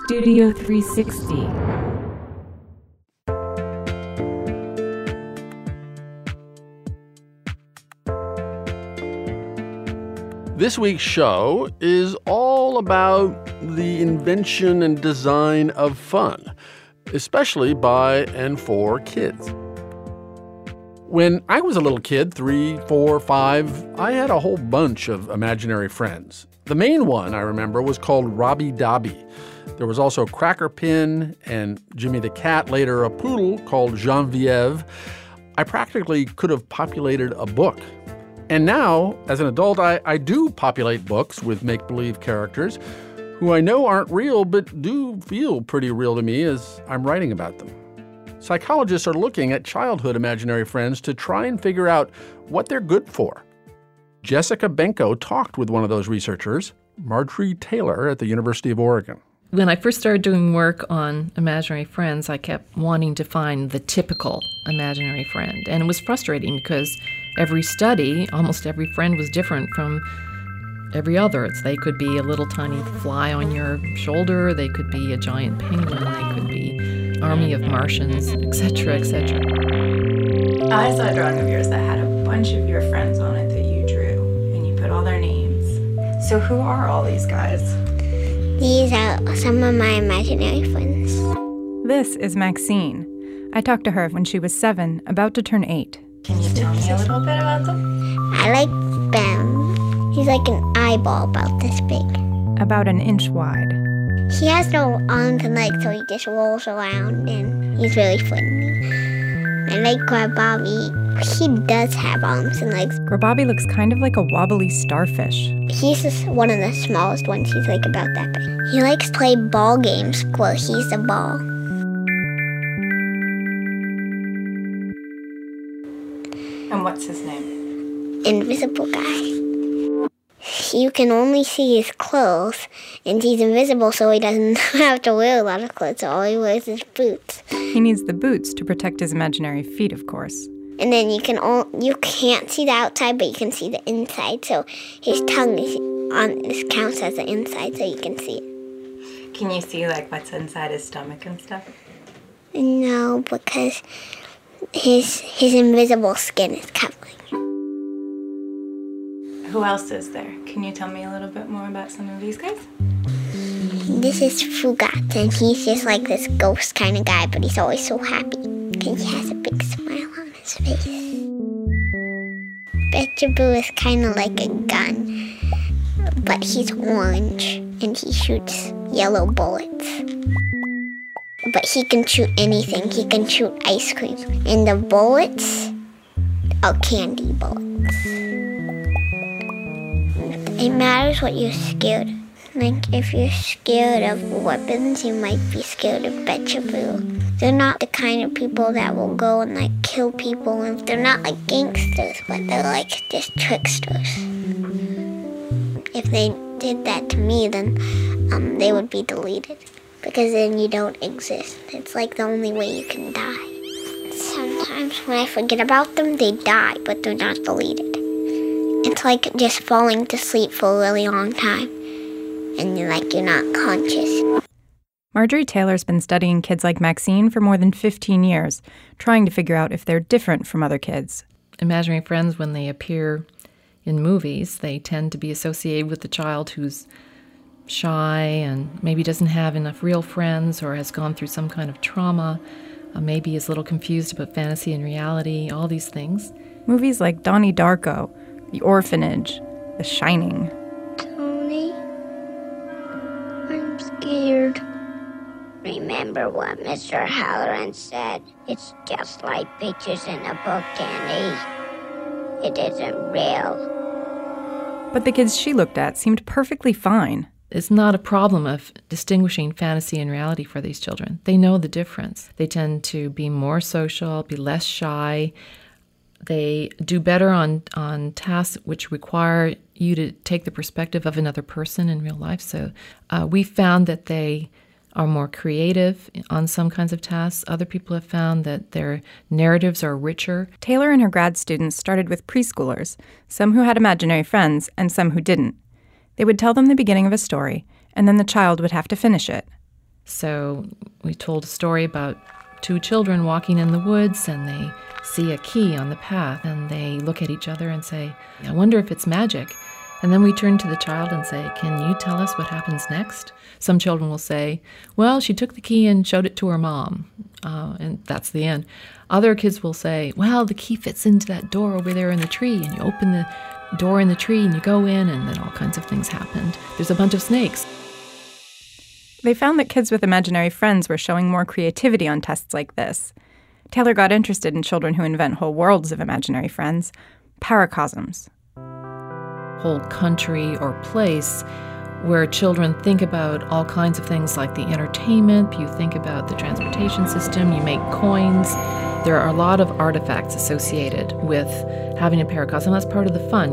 Studio 360. This week's show is all about the invention and design of fun, especially by and for kids. When I was a little kid, 3, 4, 5, I had a whole bunch of imaginary friends. The main one I remember was called Robbie Dobby. There was also Cracker Pin and Jimmy the Cat, later a poodle called Genevieve. I practically could have populated a book. And now, as an adult, I do populate books with make-believe characters who I know aren't real but do feel pretty real to me as I'm writing about them. Psychologists are looking at childhood imaginary friends to try and figure out what they're good for. Jessica Benko talked with one of those researchers, Marjorie Taylor at the University of Oregon. When I first started doing work on imaginary friends, I kept wanting to find the typical imaginary friend. And it was frustrating because every study, almost every friend was different from every other. They could be a little tiny fly on your shoulder, they could be a giant penguin, they could be an army of Martians, etc., etc. I saw a drawing of yours that had a bunch of your friends on it that you drew, and you put all their names. So who are all these guys? These are some of my imaginary friends. This is Maxine. I talked to her when she was 7, about to turn 8. Can you tell me a little bit about them? I like Ben. He's like an eyeball about this big. About an inch wide. He has no arms and legs, so he just rolls around, and he's really friendly. I like Bobby. He does have arms and legs. Bobby looks kind of like a wobbly starfish. He's just one of the smallest ones. He's like about that big. He likes to play ball games where he's the ball. And what's his name? Invisible guy. You can only see his clothes, and he's invisible, so he doesn't have to wear a lot of clothes. So all he wears is boots. He needs the boots to protect his imaginary feet, of course. And then you can't see the outside, but you can see the inside. So his tongue counts as the inside, so you can see it. Can you see like what's inside his stomach and stuff? No, because his invisible skin is covering. Who else is there? Can you tell me a little bit more about some of these guys? This is Fugat, and he's just like this ghost kind of guy, but he's always so happy because he has a big smile on his face. Betchaboo is kind of like a gun, but he's orange, and he shoots yellow bullets. But he can shoot anything. He can shoot ice cream. And the bullets are candy bullets. It matters what you're scared of. Like, if you're scared of weapons, you might be scared of Betchaboo. They're not the kind of people that will go and, like, kill people. And they're not, like, gangsters, but they're, like, just tricksters. If they did that to me, then they would be deleted. Because then you don't exist. It's, like, the only way you can die. Sometimes when I forget about them, they die, but they're not deleted. It's like just falling to sleep for a really long time, and you're not conscious. Marjorie Taylor's been studying kids like Maxine for more than 15 years, trying to figure out if they're different from other kids. Imaginary friends, when they appear in movies, they tend to be associated with the child who's shy and maybe doesn't have enough real friends or has gone through some kind of trauma, maybe is a little confused about fantasy and reality, all these things. Movies like Donnie Darko, The Orphanage, The Shining. Tony, I'm scared. Remember what Mr. Halloran said. It's just like pictures in a book, Danny. It isn't real. But the kids she looked at seemed perfectly fine. It's not a problem of distinguishing fantasy and reality for these children. They know the difference. They tend to be more social, be less shy. They do better on tasks which require you to take the perspective of another person in real life. So we found that they are more creative on some kinds of tasks. Other people have found that their narratives are richer. Taylor and her grad students started with preschoolers, some who had imaginary friends and some who didn't. They would tell them the beginning of a story, and then the child would have to finish it. So we told a story about two children walking in the woods, and they see a key on the path, and they look at each other and say, I wonder if it's magic. And then we turn to the child and say, can you tell us what happens next? Some children will say, well, she took the key and showed it to her mom, and that's the end. Other kids will say, well, the key fits into that door over there in the tree, and you open the door in the tree and you go in, and then all kinds of things happened. There's a bunch of snakes. They found that kids with imaginary friends were showing more creativity on tests like this. Taylor got interested in children who invent whole worlds of imaginary friends, paracosms. Whole country or place where children think about all kinds of things like the entertainment, you think about the transportation system, you make coins. There are a lot of artifacts associated with having a paracosm. That's part of the fun.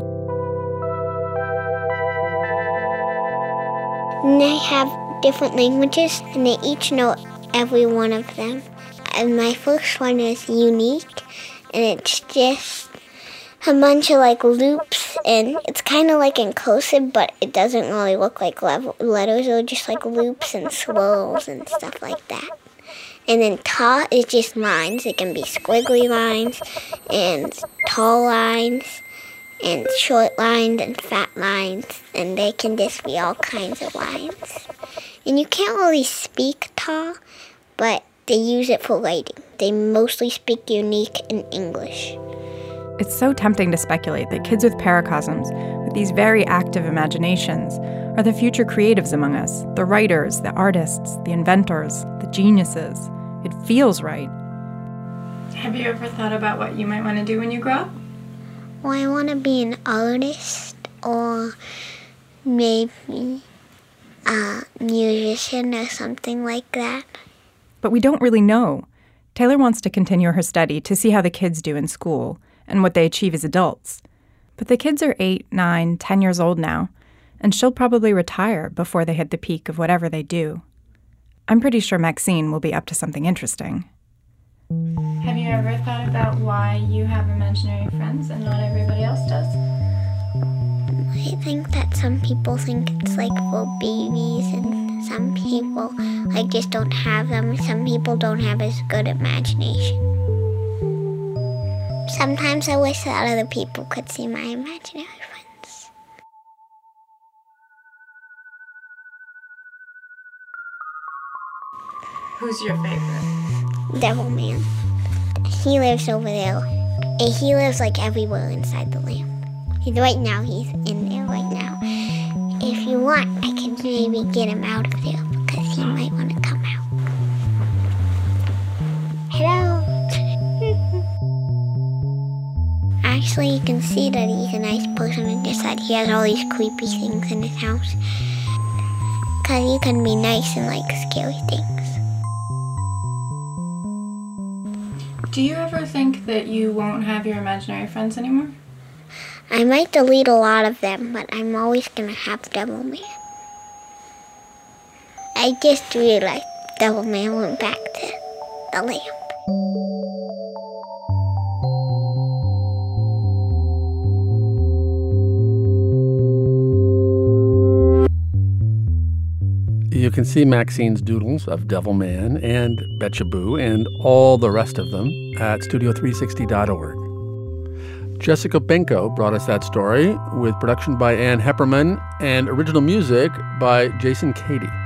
And they have different languages, and they each know every one of them. And my first one is unique, and it's just a bunch of like loops, and it's kind of like inclusive, but it doesn't really look like letters. They're just like loops and swirls and stuff like that. And then ta is just lines. It can be squiggly lines and tall lines and short lines and fat lines, and they can just be all kinds of lines. And you can't really speak ta, but they use it for writing. They mostly speak unique in English. It's so tempting to speculate that kids with paracosms, with these very active imaginations, are the future creatives among us, the writers, the artists, the inventors, the geniuses. It feels right. Have you ever thought about what you might want to do when you grow up? Well, I want to be an artist or maybe a musician or something like that. But we don't really know. Taylor wants to continue her study to see how the kids do in school and what they achieve as adults. But the kids are 8, 9, 10 years old now, and she'll probably retire before they hit the peak of whatever they do. I'm pretty sure Maxine will be up to something interesting. Have you ever thought about why you have imaginary friends and not everybody else does? I think that some people think it's like for babies, and some people like just don't have them. Some people don't have as good imagination. Sometimes I wish that other people could see my imaginary friends. Who's your favorite? Devil Man. He lives over there. And he lives like everywhere inside the lamp. Right now, he's in there right now. If you want, I can maybe get him out of there because he might want to come out. Hello. Actually, you can see that he's a nice person and just that he has all these creepy things in his house. Because you can be nice and like scary things. Do you ever think that you won't have your imaginary friends anymore? I might delete a lot of them, but I'm always going to have Devil Man. I just realized Devil Man went back to the lamp. You can see Maxine's doodles of Devil Man and Betcha Boo and all the rest of them at studio360.org. Jessica Benko brought us that story with production by Ann Hepperman and original music by Jason Cady.